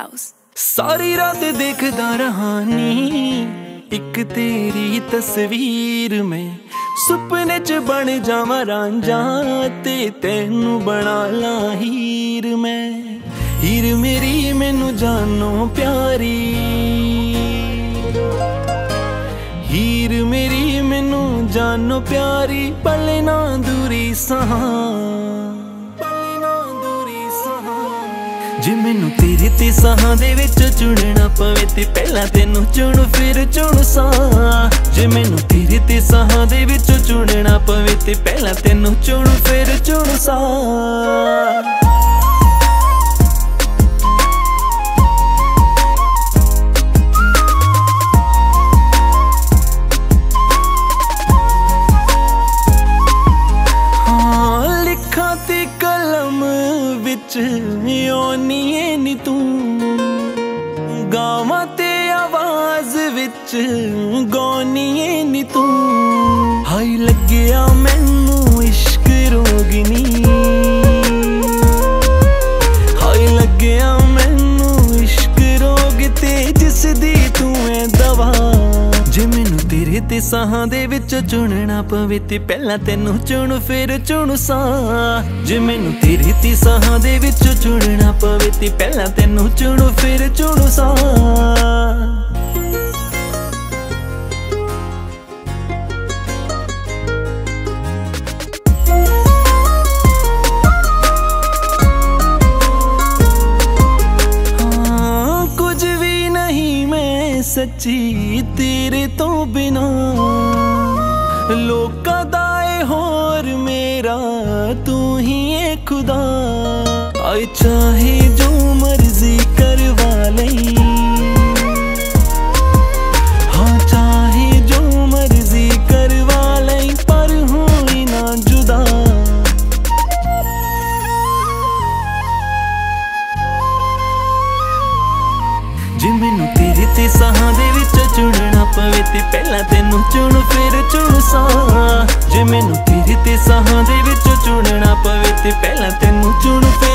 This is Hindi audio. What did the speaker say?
house. सारी रात देखदा रहानी एक तेरी तस्वीर में, सुपने च बन जावां रांझा ते तैनू बना ला हीर मैं। हीर मेरी मैनू जानो प्यारी, हीर मेरी मैनू जानो प्यारी, पले ना दूरी सहां, जे मैनू तेरे ते साहां दे विच चुनना पवे ते पहला तेनू चुन फिर चुन सा। जे मैनू तेरे ते साहां दे विच चुनना पवे ते पहला तेनू चुन फिर चुन सा। लिखा ते कलम विच ओनिए नी तू, गावां ते आवाज विच गौनिए नी तू। हाय लग्या मैनू इश्क रोगिनी, हाय लग्या मैनू इश्क रोग ते जिस दी तू है दवा। जे मैनू तेरे ते साहां दे विच चुनना पवे ते पहला तेनू चुन फिर चुन सा। जे मैनू तेरे ते साहां दे विच चुनना पवे ते पहला तेनू चुन फिर चुन सा। कुछ भी नहीं मैं सच्ची तेरे तो बिना, लोकां दा ए होर मेरा तू ही है खुदा। आए चाहे जो मर्जी करवा लई, हाँ चाहे जो मर्जी करवा लई, पर होई ना जुदा। जे मैनू तेरे ते साहां दे विच चुनना पवे ते पहला तेनू चुन फिर चुन सा। जे मैनू तेरे ते साहां दे विच चुनना पवे ते पहला तेनू चुन फिर